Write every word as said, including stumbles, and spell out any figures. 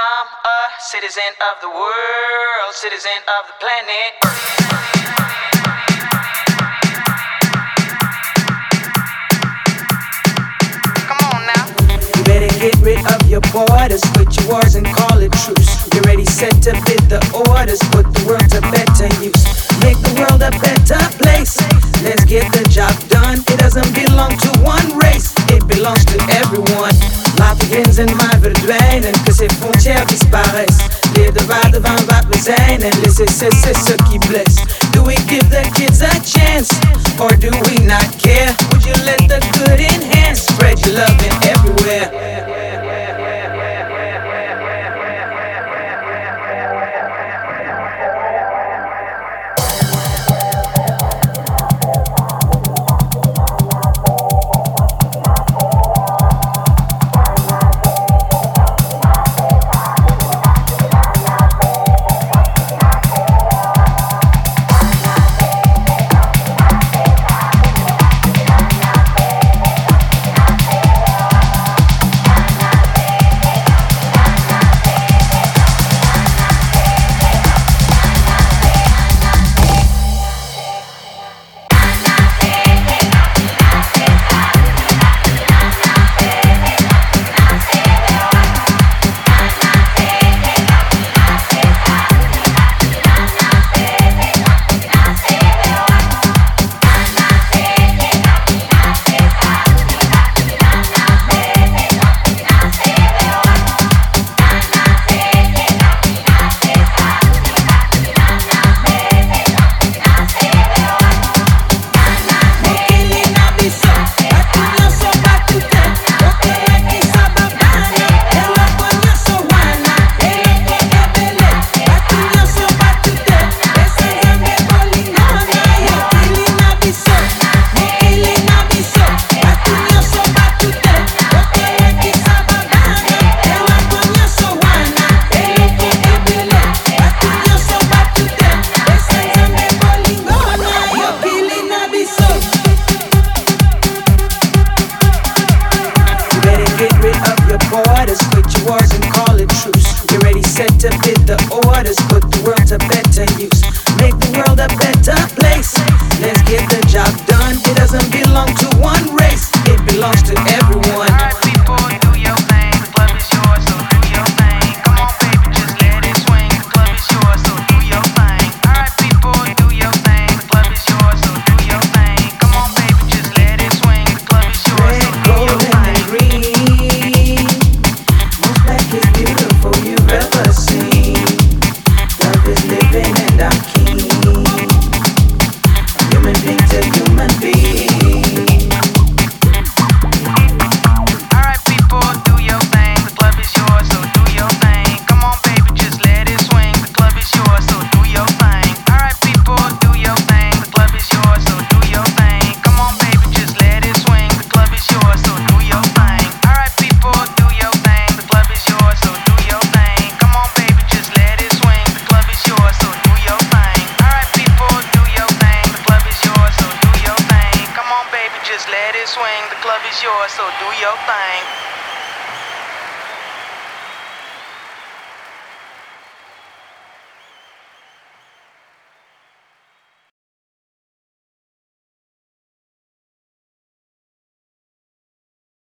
I'm a citizen of the world, citizen of the planet Earth. Come on now. You better get rid of your borders, quit your wars and call it truce. You're ready, set to fit the orders, put the world to better use. Make the world a better place. Let's get the job done. It doesn't belong to one race, it belongs to everyone. Laat de grenzen maar verdwijnen, que ces frontières disparaissent. Leer de waarde van wat we zijn en laissez cesser ce qui blesse. Do we give the kids a chance, or do we not care? Would you let the good enhance, spread your loving everywhere? Just let it swing, the club is yours, so do your thing.